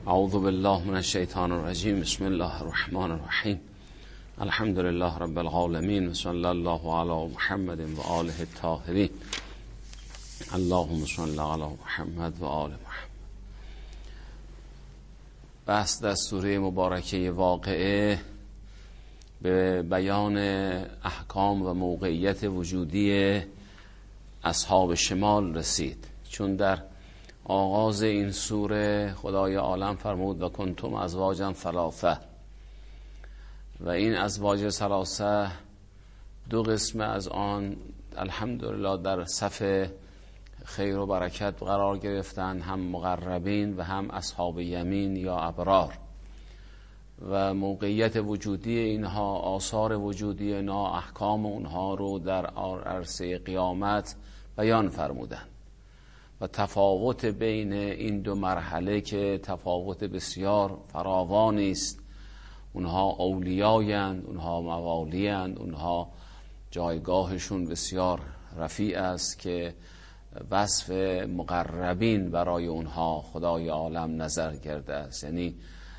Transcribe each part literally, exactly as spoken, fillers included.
اعوذ بالله من الشیطان الرجیم. بسم الله الرحمن الرحیم. الحمد لله رب العالمین و صلی الله علی محمد و آله الطاهرین. اللهم صل علی محمد و آل محمد. بحث در سوره مبارکه واقعه به بیان احکام و موقعیت وجودی اصحاب شمال رسید، چون در آغاز این سوره خدای عالم فرمود و کنتم ازواجا ثلاثه، و این ازواج ثلاثه دو قسم از آن الحمدلله در صف خیر و برکت قرار گرفتن، هم مقربین و هم اصحاب یمین یا ابرار، و موقعیت وجودی اینها، آثار وجودی اینها، احکام اونها رو در عرصه قیامت بیان فرمودن و تفاوت بین این دو مرحله که تفاوت بسیار فراوانی است. اونها اولیایند، اونها موالیند، اونها جایگاهشون بسیار رفیع است که وصف مقربین برای اونها خدای عالم نظر کرده است، یعنی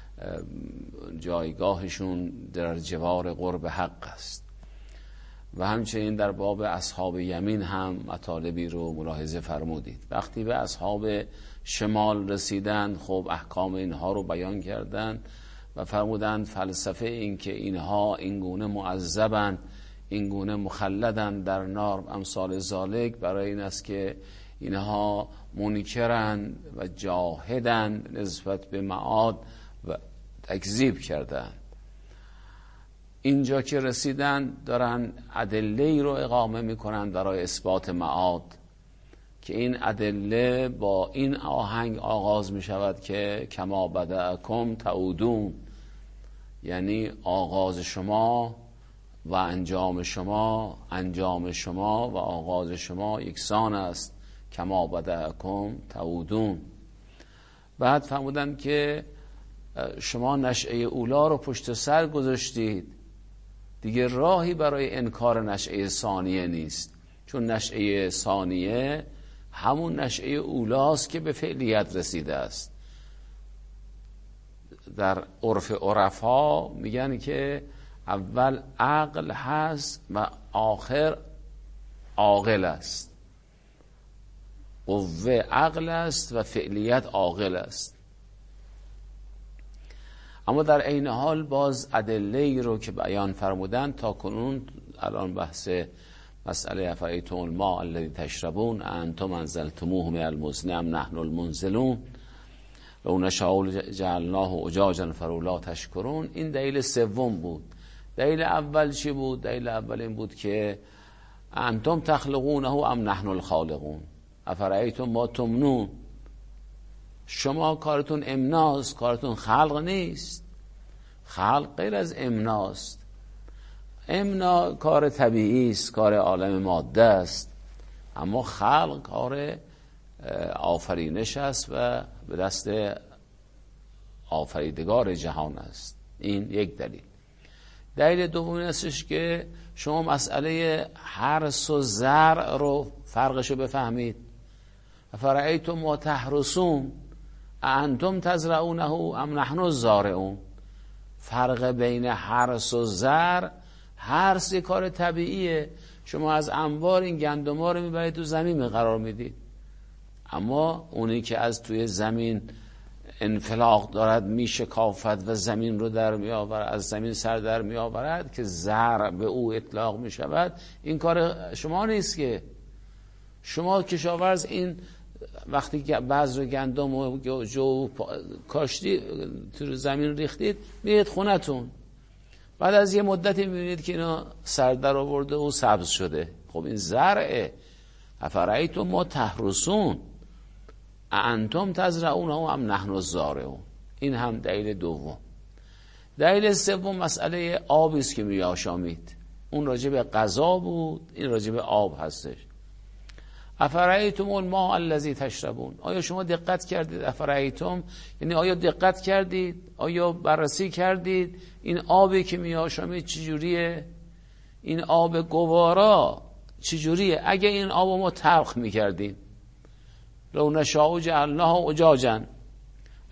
جایگاهشون در جوار قرب حق است. و همچنین در باب اصحاب یمین هم مطالبی رو ملاحظه فرمودید. وقتی به اصحاب شمال رسیدند، خب احکام اینها رو بیان کردند و فرمودند فلسفه این که اینها اینگونه معذبند، اینگونه مخلدند در نار امثال ذالک، برای این است که اینها منکرند و جاهدند نسبت به معاد و تکذیب کردند. اینجا که رسیدن دارن ادله رو اقامه میکنن برای اثبات معاد، که این ادله با این آهنگ آغاز میشود که کما بدأکم تعودون، یعنی آغاز شما و انجام شما، انجام شما و آغاز شما یکسان است، کما بدأکم تعودون. بعد فرمودن که شما نشأه اولا رو پشت سر گذاشتید، دیگه راهی برای انکار نشأه ثانیه نیست، چون نشأه ثانیه همون نشأه اولاست که به فعلیت رسیده است. در عرف عرفا میگن که اول عقل هست و آخر عاقل است، قوه عقل است و فعلیت عاقل است. اما در عین حال باز ادله رو که بیان فرمودن تا کنون، الان بحث مسئله افرایتم الماء الذی تشربون انتم انزلتموه من المزن ام نحن المنزلون لو نشاء جعلناه اجاجا فلولا تشکرون، این دلیل سوم بود. دلیل اول چی بود؟ دلیل اول این بود که انتم تخلقونه ام نحن الخالقون افرایتم ما تمنون، شما کارتون امناست، کارتون خلق نیست. خلق غیر از امناست. امنا کار طبیعی است، کار عالم ماده است، اما خلق کار آفرینش است و به دست آفریدگار جهان است. این یک دلیل. دلیل دوم این استش که شما مسئله حرث و زرع رو فرقشو بفهمید. فرأیتم ما تحرثون انتم تزرعونه ام نحن الزارعون. فرق بین حرث و زرع، حرث یک کار طبیعیه، شما از انبار این گندم‌ها رو میبرید تو زمین قرار میدید، اما اونی که از توی زمین انفلاق دارد میشکافد و زمین رو در میآورد، از زمین سر در میآورد که زرع به او اطلاق میشود، این کار شما نیست. که شما کشاورز این وقتی که بذر گندم و جو کاشتی تو زمین ریختید، میرید خونتون، بعد از یه مدتی میبینید که اینا سر در آورده و سبز شده. خب این زرعه. افرایتم ما تحرثون انتم تزرعونه ام نحن الزارعون. این هم دلیل دوم. دلیل سوم مسئله آبی است که میآشامید. اون راجع به غذا بود، این راجع به آب هستش. افرایتم الماء الذی تشربون، آیا شما دقت کردید؟ افرایتم یعنی آیا دقت کردید، آیا بررسی کردید این آبی که میآشامید چجوریه؟ این آب گوارا چجوریه؟ اگه این آب ما تلخ میکردیم، لو نشاء جعلناه اجاجا،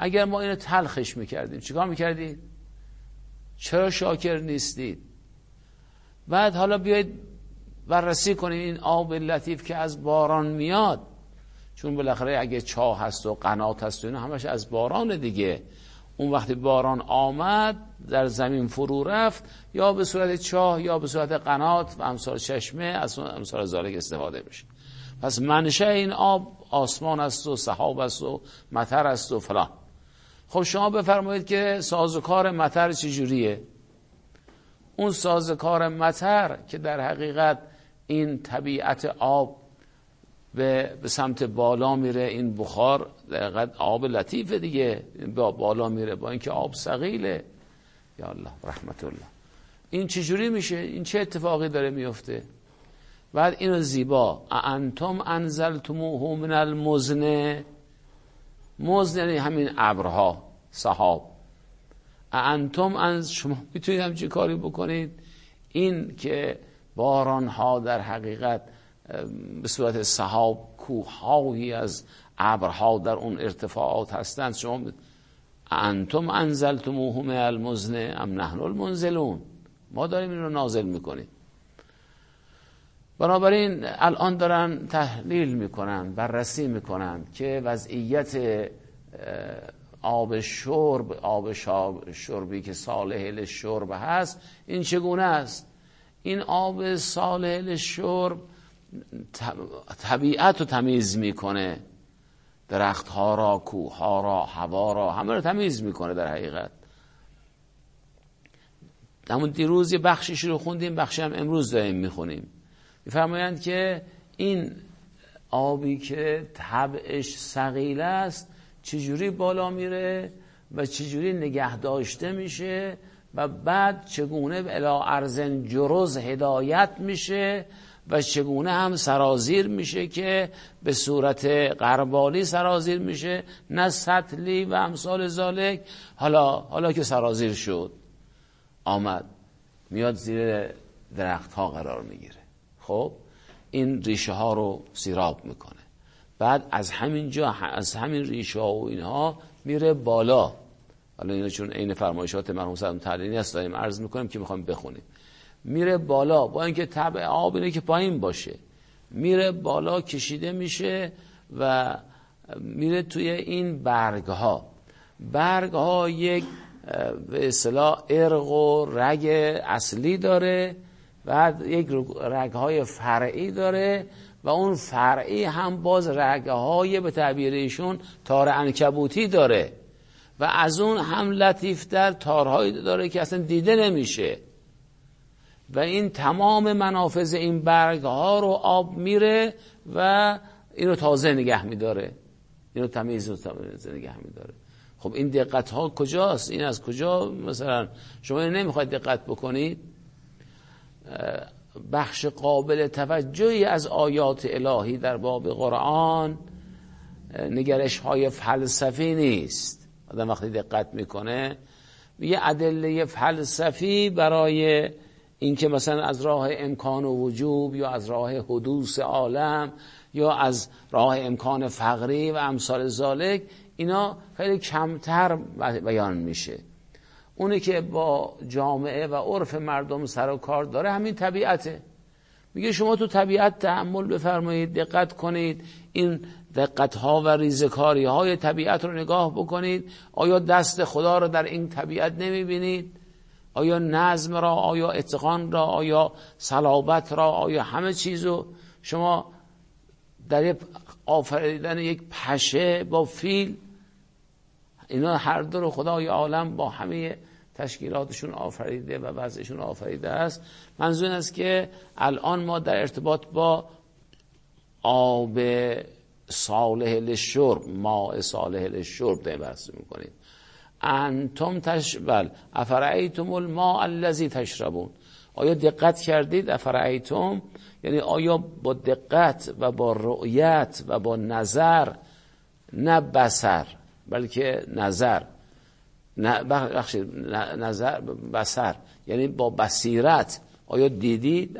اگر ما اینو تلخش میکردیم چیکار میکردید؟ چرا شاکر نیستید؟ بعد حالا بیایید بررسی کنید این آب لطیف که از باران میاد، چون بالاخره اگه چاه هست و قنات هست و اینا همش از باران دیگه. اون وقتی باران آمد در زمین فرو رفت، یا به صورت چاه یا به صورت قنات و امثال چشمه از امثال ذالک استفاده میشه. پس منشأ این آب آسمان است و سحاب است و مطر است و فلان. خب شما بفرمایید که سازوکار مطر چجوریه؟ اون سازوکار مطر که در حقیقت این طبیعت آب به به سمت بالا میره، این بخار در حقیقت آب لطیفه دیگه، با بالا میره، با اینکه آب ثقیله. یا الله رحمت الله. این چجوری میشه؟ این چه اتفاقی داره میفته؟ بعد اینو زیبا انتم انزلتموه من المزن، مزن یعنی همین ابرها، سحاب. انتم انز شما میتونید همچین کاری بکنید؟ این که بارانها در حقیقت به صورت سحاب، کوههایی از ابرها در اون ارتفاعات هستند، شما انتم انزلتموه من المزن ام نحن المنزلون، ما داریم این رو نازل میکنیم. بنابراین الان دارن تحلیل میکنن، بررسی میکنن که وضعیت آب شرب، آب شربی که صالح للشرب هست، این چگونه است؟ این آب صالح للشرب طبیعت رو تمیز میکنه، درخت ها را، کوه ها را، هوا را، همه رو تمیز میکنه در حقیقت. همون دیروز یه بخشش رو خوندیم، بخشی هم امروز داریم میخونیم. میفرمایند که این آبی که طبعش ثقیل است چجوری بالا میره و چجوری نگه داشته میشه و بعد چگونه الی ارض جرز هدایت میشه و چگونه هم سرازیر میشه که به صورت غربالی سرازیر میشه، نه سطلی و امثال ذالک. حالا حالا که سرازیر شد، آمد میاد زیر درخت ها قرار میگیره. خب این ریشه ها رو سیراب میکنه، بعد از همین جا، از همین ریشه ها و اینها میره بالا. حالا اینا چون عین فرمایشات مرحوم صاحب تعلیمی است داریم عرض میکنیم که میخوایم بخونیم. میره بالا، با اینکه طبع آب اینه که پایین باشه، میره بالا، کشیده میشه و میره توی این برگ ها. برگ ها یک به اصطلاح ارق و رگ اصلی داره، بعد یک رگ های فرعی داره و اون فرعی هم باز رگ های به تعبیر ایشون تار عنکبوتی داره و از اون هم لطیفتر تارهایی داره که اصلا دیده نمیشه و این تمام منافذ این برگ ها رو آب میره و اینو تازه نگه میداره، اینو تمیز و تازه نگه میداره. خب این دقت ها کجاست؟ این از کجا مثلا شما نمیخواید دقت بکنید؟ بخش قابل توجهی از آیات الهی در باب قرآن نگرش های فلسفی نیست. آدم وقتی دقت میکنه یه ادله فلسفی برای اینکه مثلا از راه امکان و وجوب یا از راه حدوث عالم یا از راه امکان فقری و امثال ذالک، اینا خیلی کمتر بیان میشه. اونی که با جامعه و عرف مردم سر و کار داره همین طبیعته. میگه شما تو طبیعت تأمل بفرمایید، دقت کنید، این دقت ها و ریزکاری های طبیعت رو نگاه بکنید. آیا دست خدا رو در این طبیعت نمیبینید؟ آیا نظم را، آیا اتقان را، آیا صلابت را، آیا همه چیزو شما در آفریدن یک پشه با فیل، اینا هر دو رو خدای عالم با همه تشکیلاتشون آفریده و وضعشون آفریده است. منظور این است که الان ما در ارتباط با آب صالح للشرب، ماء صالح للشرب داریم بحث میکنیم. انتم تشبل افرأیتم الماء الذی تشربون. آیا دقت کردید؟ افرأیتم یعنی آیا با دقت و با رؤیت و با نظر، نه بصر بلکه نظر، نه بخشید نظر بصر یعنی با بصیرت، آیا دیدید؟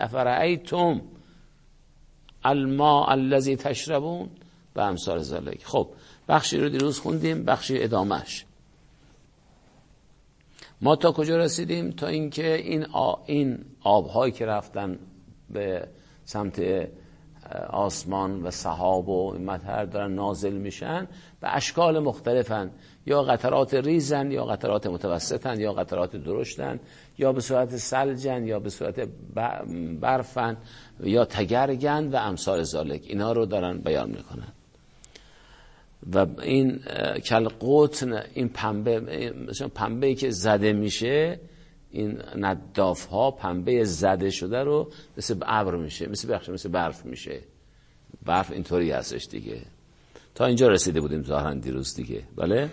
افرأیتم الماء الذی تشربون و امثال ذلک. خب بخشی رو دیروز خوندیم، بخشی ادامهش. ما تا کجا رسیدیم؟ تا اینکه این آ... این آب‌هایی که رفتن به سمت آسمان و سحاب و مطر دارن نازل میشن، به اشکال مختلفن، یا قطرات ریزن، یا قطرات متوسطن، یا قطرات درشتن، یا به صورت ثلجن، یا به صورت برفن، یا تگرگن و امثال ذالک. اینا رو دارن بیان میکنن. و این کلقطن، این پنبه، مثلا پنبه‌ای که زده میشه، این نداف ها پنبه زده شده رو مثل ابر میشه، مثل بخش مثل برف میشه. برف اینطوری هستش دیگه. تا اینجا رسیده بودیم ظاهرا دیروز دیگه. بله.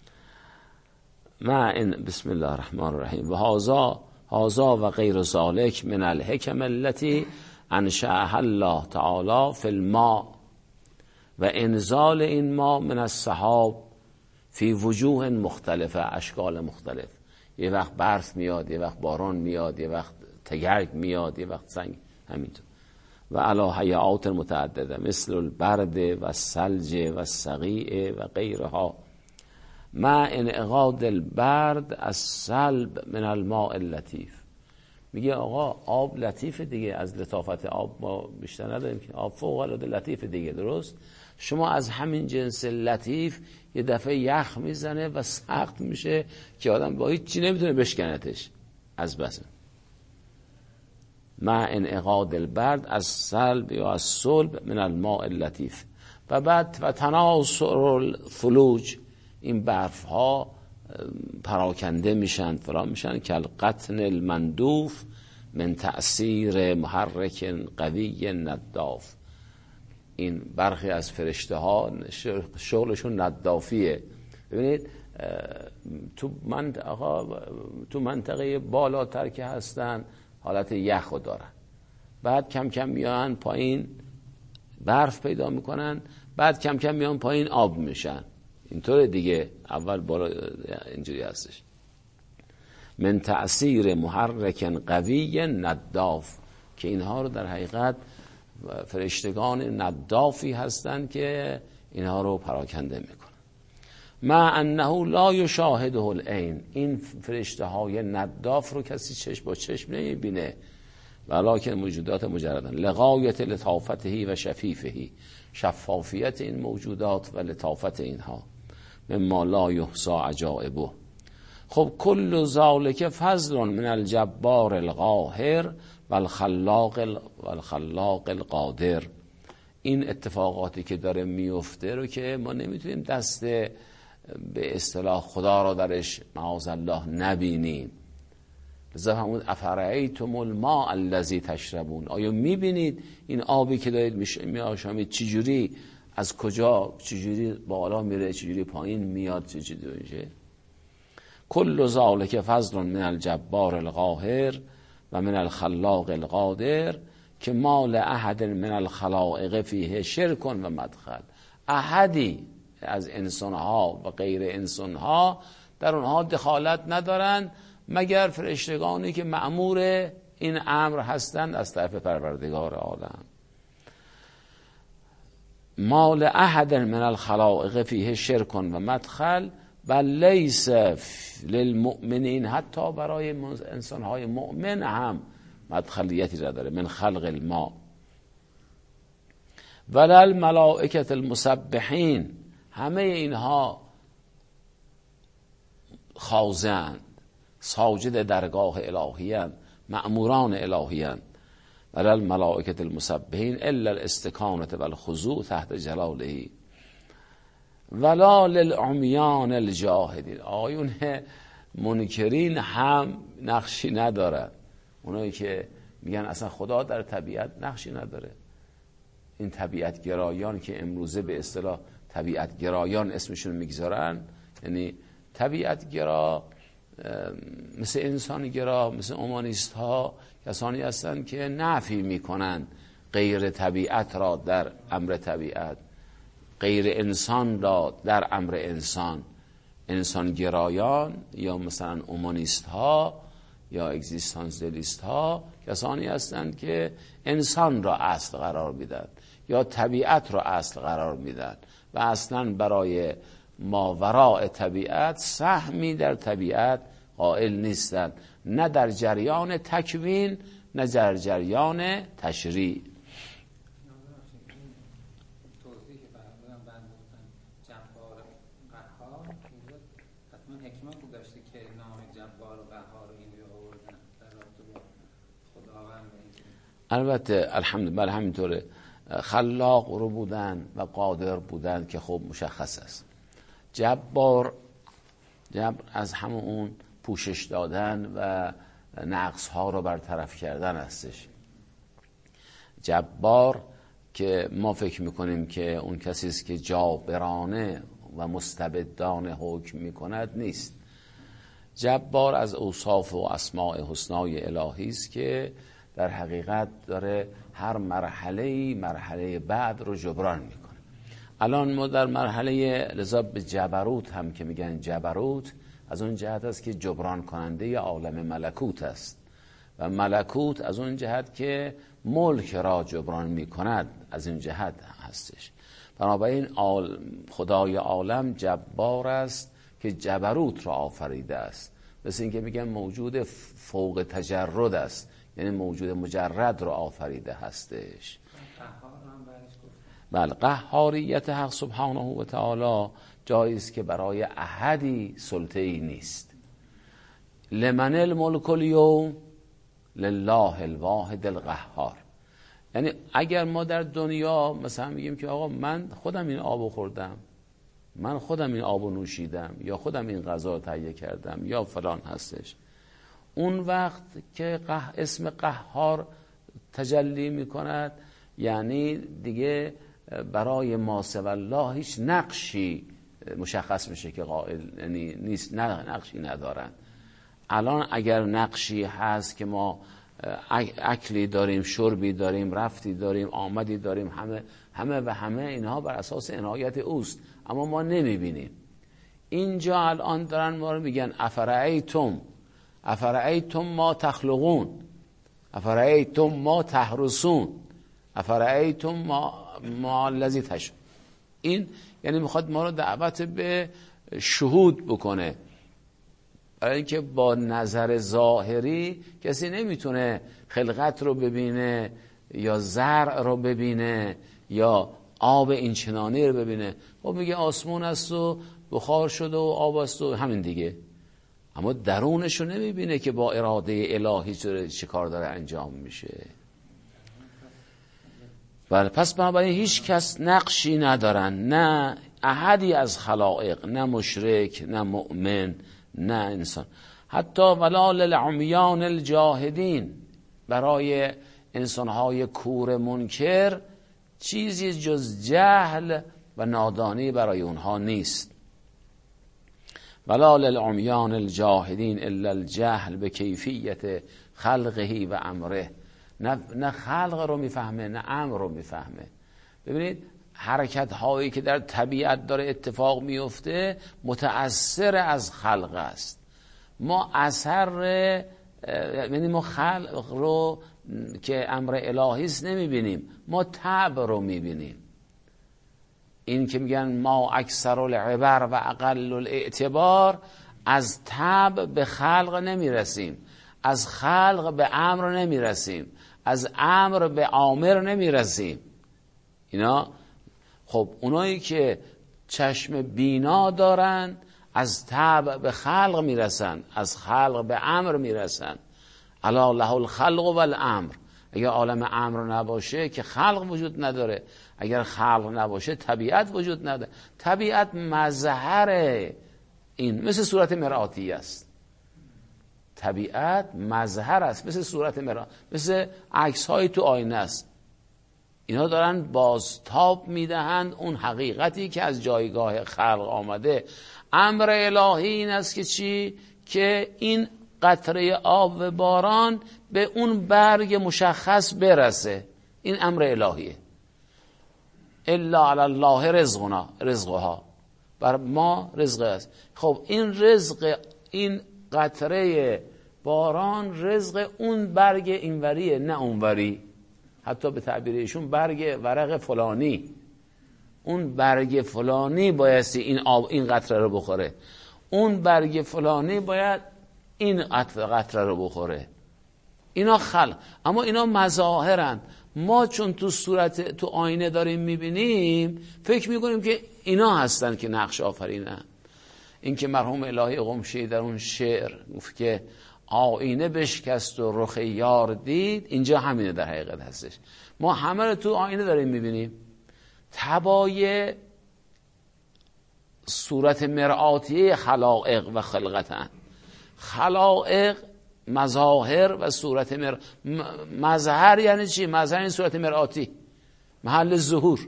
ما این بسم الله الرحمن الرحیم و هذا هذا و غیر ذلک من الحکم التي انشأها الله تعالی فی الماء و انزال این ما من السحاب فی وجوه مختلفه، اشکال مختلف. یه وقت برف میاد، یه وقت باران میاد، یه وقت تگرگ میاد، یه وقت سنگ، همینطور. و علی حیات متعدده مثل البرد و الثلج و الصقیع و غیرها مع انعقاد البرد الصلب من الماء اللطیف. میگه آقا آب لطیف دیگه، از لطافت آب ما بیشتر نداریم که آب فوق العاده لطیف دیگه. درست؟ شما از همین جنس لطیف یه دفعه یخ میزنه و سخت میشه که آدم با هیچ چی نمیتونه بشکنتش از بس. مع انعقاد البرد از صلب یا از صلب من الماء اللطیف. و بعد و تناثر الثلوج، این برف ها پراکنده میشن، فرا میشن که القطن المندوف من تأثیر محرک قوی نداف. این برخی از فرشته ها شغلشون ندافیه. ببینید تو منطقه تو منطقه بالاتر که هستن حالت یخو دارن، بعد کم کم میان پایین برف پیدا میکنن، بعد کم کم میان پایین آب میشن. اینطوره دیگه. اول بالا اینجوری هستش. من تأثیر محرک قوی نداف، که اینها رو در حقیقت فرشتگان ندافی هستند که اینها رو پراکنده میکنن. مع انه لا یشاهده العین، این فرشته های نداف رو کسی چشم با چشم نمیبینه، ولکن موجودات مجردن لغایت لطافته و شفیفه، شفافیت این موجودات و لطافت اینها، مما لا یحصى عجائبه. خب کل ذالک فضل من الجبار القاهر و الخلاق و الخلاق القادر. این اتفاقاتی که داره میفته رو که ما نمیتونیم دست به اصطلاح خدا رو درش معاذ الله نبینیم. لذا همون افرأیتم الماء الذی تشربون، آیا میبینید این آبی که دارید میآشامید چجوری، از کجا، چجوری بالا میره، چجوری پایین میاد، چجوری میشه؟ کل ذالک فضل من الجبار القاهر و من الخلاق القادر که مال احد من الخلائق فیه شرک و مدخل. احدی از انسانها و غیر انسانها در اونها دخالت ندارند مگر فرشتگانی که مأمور این امر هستند از طرف پروردگار عالم. مال احد من الخلائق فیه شرک و مدخل بل لیس للمؤمنین، حتی برای انسانهای مؤمن هم مدخلیتی را داره. من خلق الماء ولل ملائکه المسبحین، همه اینها خاضعند، ساجد درگاه الهیان، مأموران الهیان. ولل ملائکه المسبحین الا الاستکانه والخضوع تحت جلاله ولا للعمیان الجاهدین. آیون منکرین هم نقشی ندارن، اونایی که میگن اصلا خدا در طبیعت نقشی نداره. این طبیعت گرایان که امروزه به اصطلاح طبیعت گرایان اسمشون میگذارن، یعنی طبیعت گرا مثل انسان گرا، مثل اومانیست ها، کسانی هستن که نفی میکنن غیر طبیعت را در امر طبیعت، غیر انسان را در امر انسان. انسان گرایان یا مثلا اومانیست ها یا اگزیستانسیالیست ها کسانی هستند که انسان را اصل قرار میدن، یا طبیعت رو اصل قرار میدن و اصلا برای ماوراء طبیعت سهمی در طبیعت قائل نیستند، نه در جریان تکوین نه در جریان تشریع. توضیحی که فرمودن بند گفتن جبار قهار، حتما حکمتی داشته که نام جبار و قهار رو اینجا آوردن در رابطه با خداوند. البته الحمدلله همینطوره، خلاق رو بودن و قادر بودن که خب مشخص است. جبار، جبر از همون اون پوشش دادن و نقص ها رو برطرف کردن هستش. جبار که ما فکر میکنیم که اون کسی است که جابرانه و مستبدانه حکم میکند، نیست. جبار از اوصاف و اسماء حسنای الهی است که در حقیقت داره هر مرحله مرحله بعد رو جبران میکنه. الان ما در مرحله لذا به جبروت هم که میگن جبروت، از اون جهت است که جبران کننده عالم ملکوت است و ملکوت از اون جهت که ملک را جبران میکند، از این جهت هستش. بنابراین خدای عالم جبار است که جبروت را آفریده است. مثل این که میگن موجود فوق تجرد است، یعنی موجود مجرد را آفریده هستش. بله، قهاریت حق سبحانه و تعالی جایی است که برای احدی سلطه‌ای نیست. لمن الملک الیوم لله الواحد القهار. یعنی اگر ما در دنیا مثلا میگیم که آقا من خودم این آبو خوردم، من خودم این آبو نوشیدم، یا خودم این غذا تهیه کردم، یا فلان هستش، اون وقت که قه... اسم قهار تجلی میکند، یعنی دیگه برای ما سوی الله هیچ نقشی مشخص میشه که قائل یعنی نیست، نه نقشی ندارن. الان اگر نقشی هست که ما اکلی داریم، شربی داریم، رفتی داریم، آمدی داریم، همه همه و همه اینها بر اساس عنایت اوست، اما ما نمیبینیم. اینجا الان دارن ما رو میگن افرأیتم افرأیتم ما تخلقون، افرأیتم ما تحرسون، افرأیتم ما ما الذی تش. این یعنی میخواد ما رو دعوت به شهود بکنه، برای اینکه با نظر ظاهری کسی نمیتونه خلقت رو ببینه یا زرع رو ببینه یا آب این چنانی رو ببینه. خب میگه آسمون است و بخار شده و آب است و همین دیگه، اما درونش رو نمیبینه که با اراده الهی چه کار داره انجام میشه. بله، پس بنابراین هیچ کس نقشی ندارن، نه احدی از خلائق، نه مشرک، نه مؤمن، نه انسان. حتی ولا للعمیان الجاهدین، برای انسانهای کور منکر چیزی جز جهل و نادانی برای اونها نیست. ولا للعمیان الجاهدین الا الجهل به کیفیت خلقه و امره. نه نه خلق رو میفهمه نه امر رو میفهمه. ببینید حرکت هایی که در طبیعت داره اتفاق میفته متأثر از خلق است. ما اثر یعنی ما خلق رو که امر الهی است نمیبینیم، ما طبع رو میبینیم. این که میگن ما اکثر العبر و اقل الاعتبار، از طبع به خلق نمیرسیم، از خلق به امر نمیرسیم، از امر به آمر نمیرسیم. اینا خب اونایی که چشم بینا دارن از طبع به خلق میرسن، از خلق به امر میرسن. الا له الخلق و الامر. اگر عالم امر نباشه که خلق وجود نداره، اگر خلق نباشه طبیعت وجود نداره. طبیعت مظهر این، مثل صورت مرآتی است. طبیعت مظهر است، مثل صورت مرآت، مثل عکس های تو آینه است. اینا دارن بازتاب میدهند اون حقیقتی که از جایگاه خلق آمده. امر الهی این است که چی؟ که این قطره آب و باران به اون برگ مشخص برسه. این امر الهیه. الا علی الله رزقنا، رزقها، بر ما رزق است. خب این رزق، این قطره باران رزق اون برگ اینوریه نه اونوری. حتی به تعبیر ایشون برگ ورق فلانی، اون برگ فلانی بایستی این آب این قطره رو بخوره، اون برگ فلانی باید این قطره رو بخوره. اینا خلق، اما اینا مظاهرن. ما چون تو صورت تو آینه داریم میبینیم فکر میکنیم که اینا هستن که نقش آفرینن. این که مرحوم الهی قمشی در اون شعر گفت که آینه بشکست و رخ یار دید، اینجا همینه در حقیقت هستش. ما همه رو تو آینه داریم میبینیم. تبای صورت مرآتیه خلائق و خلقتن. خلائق مظاهر و صورت مر... مظهر یعنی چی؟ مظهر این صورت مرآتی، محل ظهور.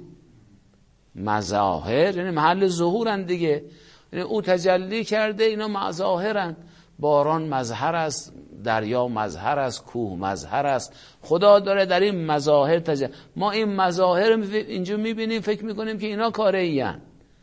مظاهر یعنی محل ظهورن دیگه، یعنی او تجلی کرده، اینا مظاهرن. باران مظهر است، دریا مظهر است، کوه مظهر است. خدا داره در این مظاهر تجلی. ما این مظاهر اینجا میبینیم فکر میکنیم که اینا کاره این.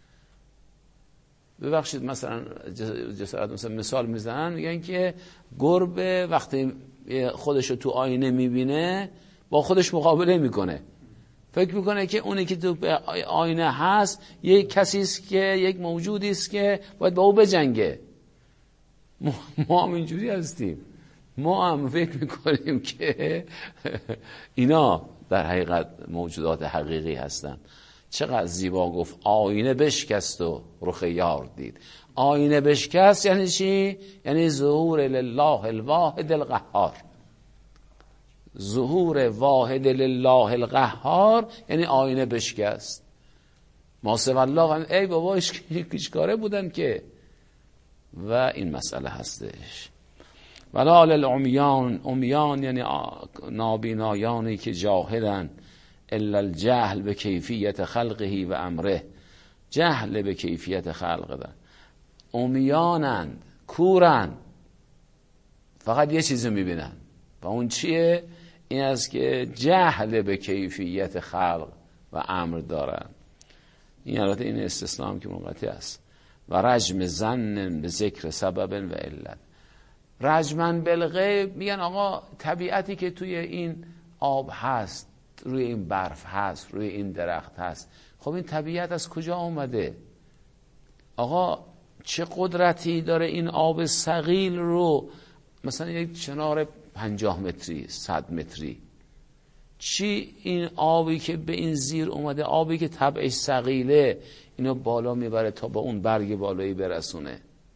ببخشید مثلا جسارت مثلا مثال میزنن، میگن که گربه وقتی خودشو تو آینه میبینه با خودش مقابله میکنه، فکر میکنه که اونی که تو آینه هست یک کسی است که یک موجودی است که باید با او بجنگه. ما هم اینجوری هستیم، ما هم فکر میکنیم که اینا در حقیقت موجودات حقیقی هستن. چقدر زیبا گفت آینه بشکست و رخ یار دید. آینه بشکست یعنی چی؟ یعنی ظهور لله الواحد القهار. ظهور واحد لله القهار یعنی آینه بشکست. ما سوى الله ای بابا ایش کاره بودن که. و این مسئله هستش. ولا للعمیان، عمیان یعنی نابینایانی که جاهلن، الا الجهل به کیفیت خلقه و امره. جهل به کیفیت خلق ده. عمیانند، کورند، فقط یه چیزو میبینن و اون چیه؟ این است که جهل به کیفیت خلق و امر دارن. این البته این استثناء هم که منقطع است. و رجم ظن به ذکر سبب و علت. رجمن بالغیب میگن آقا طبیعتی که توی این آب هست، روی این برف هست، روی این درخت هست، خب این طبیعت از کجا اومده؟ آقا چه قدرتی داره این آب ثقیل رو، مثلا یک چنار پنجاه متری، صد متری، چی این آبی که به این زیر اومده، آبی که طبعش ثقیله، اینو بالا میبره تا به اون برگ بالایی برسونه.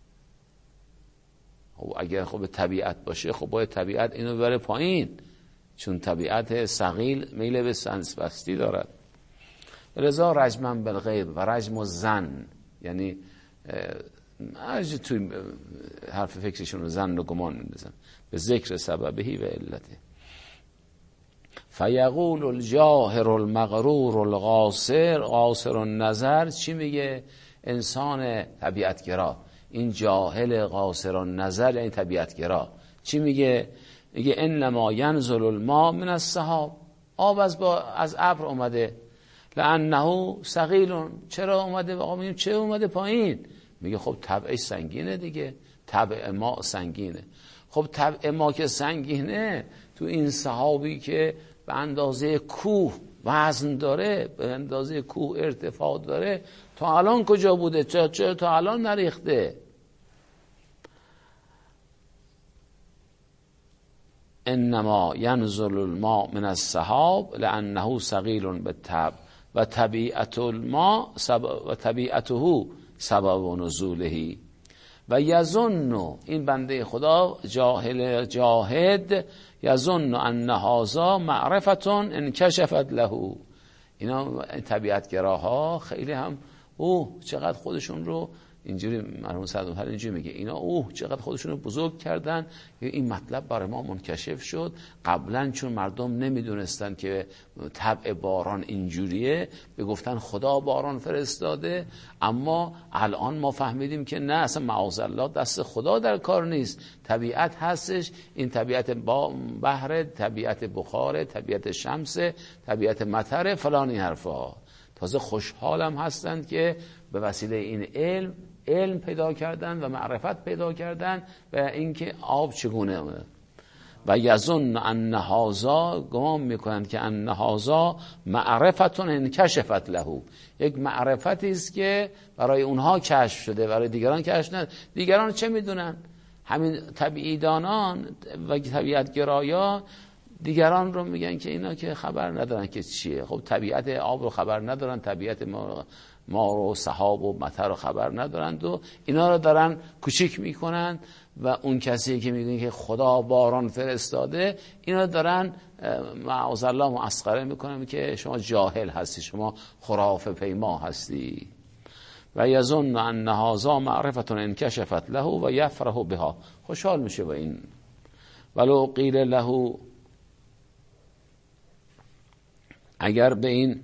خب اگر خب طبیعت باشه خب باید طبیعت اینو ببره پایین، چون طبیعت ثقیل میل به سنسبستی دارد. لذا رجمن بالغیب و رجم الظن یعنی از توی حرف فکرشون رو ظن و گمان میندازن به ذکر سببهی و علته. فیقول الجاهر المغرور القاصر قاصر النظر. چی میگه انسان طبیعتگرا؟ این جاهل قاصر النظر یعنی طبیعتگرا چی میگه؟ میگه انما ینزل الماء من السحاب. آب از با از ابر اومده. لانه ثقیل. چرا اومده؟ آقا میگیم چه اومده پایین؟ میگه خب طبعش سنگینه دیگه، طبع ما سنگینه. خب طبع ما که سنگینه، تو این سحابی که به اندازه کوه وزن داره، به اندازه کوه ارتفاع داره، تا الان کجا بوده؟ چرا چرا تا الان نریخته؟ انما ینزل الماء من السحاب لانه ثقیل بالطبع و طبیعت الماء و طبیعته سبب نزوله. و یظن، این بنده خدا جاهل جاهد، یظن ان هذا معرفة انکشفت له. اینا طبیعتگراها خیلی هم اوه چقدر خودشون رو اینجوری، مرحوم سعد اینجوری میگه، اینا اوه چقدر خودشون رو بزرگ کردن، این مطلب برای ما منکشف شد. قبلا چون مردم نمیدونستن که طبع باران اینجوریه، بگفتن خدا باران فرستاده، اما الان ما فهمیدیم که نه، اصلا معاذالله دست خدا در کار نیست، طبیعت هستش. این طبیعت بحر، طبیعت بخار، طبیعت شمس، طبیعت مطر، فلان این حرفا. تازه خوشحالم هستند که به وسیله این علم علم پیدا کردن و معرفت پیدا کردن و اینکه آب چگونه. و یظن ان هذا، گمان میکنند که ان هذا معرفت انکشفت له، یک معرفتی است که برای اونها کشف شده، برای دیگران کشف نشده. دیگران چه میدونن؟ همین طبیعیدانان و طبیعت گرایا دیگران رو میگن که اینا که خبر ندارن که چیه. خب طبیعت آب رو خبر ندارن، طبیعت ما ما رو سحاب و مطر رو خبر ندارند و اینا رو دارن کوچیک میکنن و اون کسی که میگن که خدا باران فرستاده اینا دارن معاذ الله مسخره میکنن که شما جاهل هستی، شما خرافه پیما هستی. و یظن ان هذا معرفت انکشفت له و یفرح بها، خوشحال میشه با این. ولو قیل له، اگر به این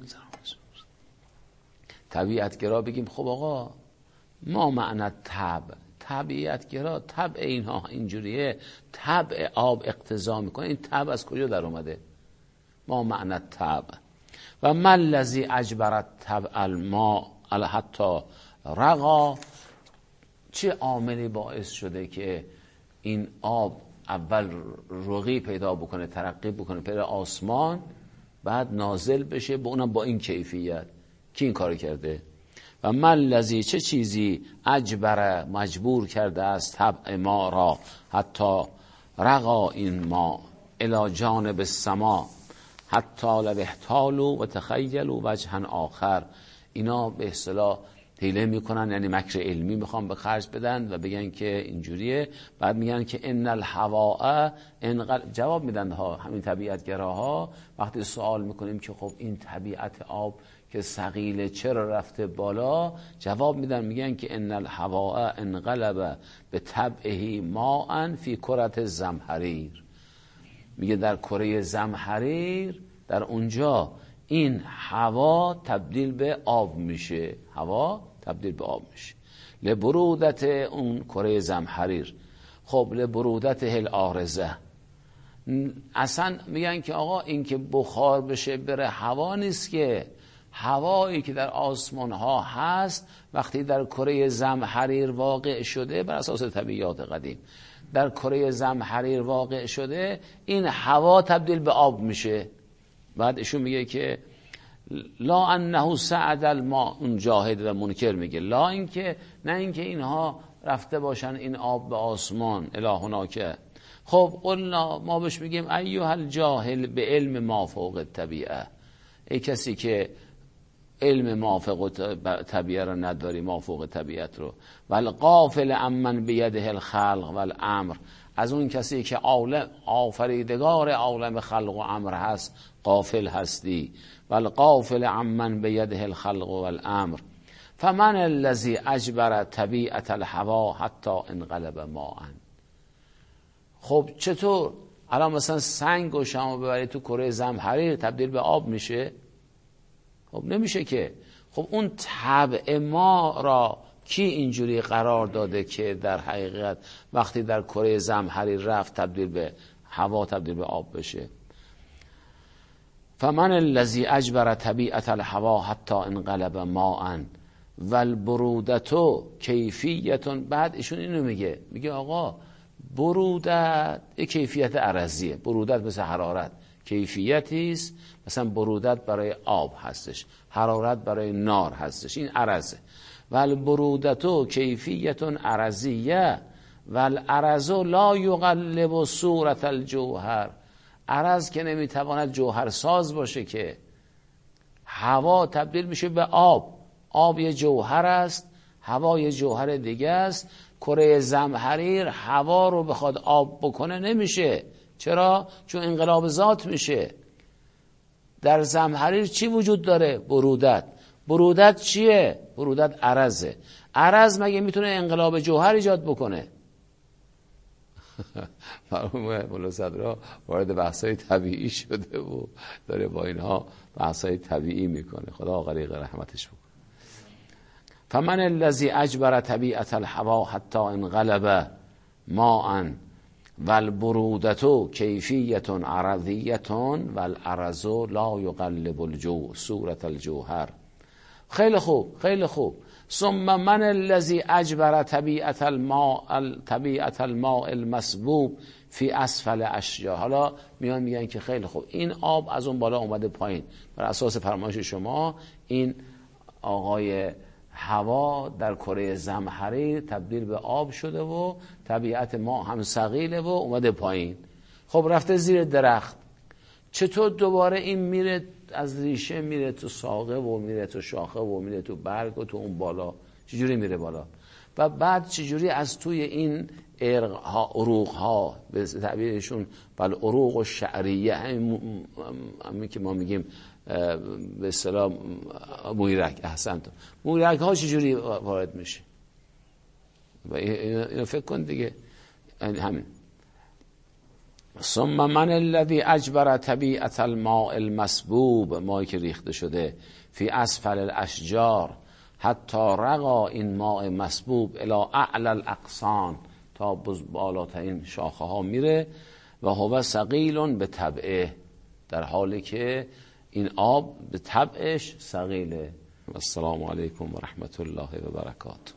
طبیعتگرا بگیم خب آقا ما معنی طبع، طبیعتگرا طبع اینها اینجوریه، طبع آب اقتضا میکنه، این طبع از کجا در اومده؟ ما معنی طبع. و ما الذی اجبرت طبع الماء حتی رقا، چه عاملی باعث شده که این آب اول رقی پیدا بکنه، ترقی بکنه، پیدا آسمان، بعد نازل بشه، با اونم با این کیفیت؟ کی این کار کرده؟ و ما الذی، چه چیزی اجبر مجبور کرده است طبع ما را حتی رقا این ما الی جانب السما حتی لو احتالوا و تخیلوا وجها آخر. اینا به اصطلاح حیله میکنن، یعنی مکر علمی میخوان به خرج بدن و بگن که اینجوریه. بعد میگن که ان الهواء انقل... جواب میدن ها همین طبیعتگراها وقتی سوال میکنیم که خب این طبیعت آب که ثقیله چرا رفته بالا، جواب میدن میگن که ان الهواء انقلب به طبعه ماء فی کره زمهریر. میگه در کره زمهریر، در اونجا این هوا تبدیل به آب میشه، هوا تبدیل به آب میشه لبرودت اون کره زمهریر. خب لبرودت هل آرزه، اصلا میگن که آقا این که بخار بشه بره هوا نیست، که هوایی که در آسمان ها هست وقتی در کره زمهریر واقع شده، بر اساس طبیعیات قدیم در کره زمهریر واقع شده، این هوا تبدیل به آب میشه. بعد ایشون میگه که لا انه سعد الماء، اون جاهد و منکر میگه لا، اینکه نه اینکه اینها رفته باشن این آب به آسمان الهناکه. خب قلنا، ما بهش میگیم ایها الجاهل به علم ما فوق الطبیعه، ای کسی که علم ما فوق طبیعه رو نداری، ما فوق طبیعت رو. والغافل عمن بیده الخلق والامر، از اون کسی که عالم آفریدگار عالم خلق و امر هست غافل هستی. والغافل عمن بیده الخلق والامر. فمن الذی اجبر طبیعت الهوا حتی انقلب ماء. خب چطور الان مثلا سنگ و شما ببرید تو کره زمهریر تبدیل به آب میشه؟ خب نمیشه که. خب اون طبع ما را کی اینجوری قرار داده که در حقیقت وقتی در کره زمهریر رفت تبدیل به هوا، تبدیل به آب بشه؟ فمن الذی اجبر طبیعت الهوا حتی انقلب ماء والبرودت کیفیت. بعد ایشون اینو میگه، میگه آقا برودت یک کیفیت عرضیه، برودت مثل حرارت کیفیتی است، مثلا برودت برای آب هستش، حرارت برای نار هستش، این عرضه. والبرودت کیفیت عرضیه والعرض لا یقلب صورت الجوهر. عرض که نمیتواند جوهر ساز باشه، که هوا تبدیل میشه به آب، آب یه جوهر است، هوا یه جوهر دیگه است. کره زمهریر هوا رو بخواد آب بکنه نمیشه. چرا؟ چون انقلاب ذات میشه. در زمهریر چی وجود داره؟ برودت. برودت چیه؟ برودت عرضه. عرض مگه میتونه انقلاب جوهر ایجاد بکنه؟ مرحوم مولا صدرا وارد بحثای طبیعی شده و داره با اینها بحثای طبیعی میکنه، خدا غریق رحمتش بکنه. فمن الذی اجبر طبیعت الهوا حتی انقلب ماء والبرودت کیفیت عرضیت والعرض لا یقلب الجو صورت الجوهر. خیلی خوب، خیلی خوب. ثم من الذی اجبر طبیعت الماء طبیعت الماء المسبوب فی اسفل اشجار. حالا میان میگن که خیلی خوب این آب از اون بالا اومده پایین، بر اساس فرمایش شما این آقای هوا در کره زمهریر تبدیل به آب شده و طبیعت ما هم ثقیله و اومده پایین. خب رفته زیر درخت، چطور دوباره این میره از ریشه میره تو ساقه و میره تو شاخه و میره تو برگ و تو اون بالا، چجوری میره بالا و بعد چجوری از توی این ارق ها عروق ها به تعبیرشون بل عروق و شعریه، همین, همین که ما میگیم به اصطلاح مویرک، احسنت، مویرک ها چجوری وارد میشه و اینو فکر کن دیگه. همین ثم من الذی اجبر طبیعت الماء المسبوب، مایی که ریخته شده، فی اسفل الاشجار حتی رقا این ماء مسبوب الی اعلی الاغصان، تا بالاترین شاخه ها میره و هو ثقیل به طبعه، در حالی که این آب به طبعش ثقیله. السلام علیکم و رحمت الله و برکاته.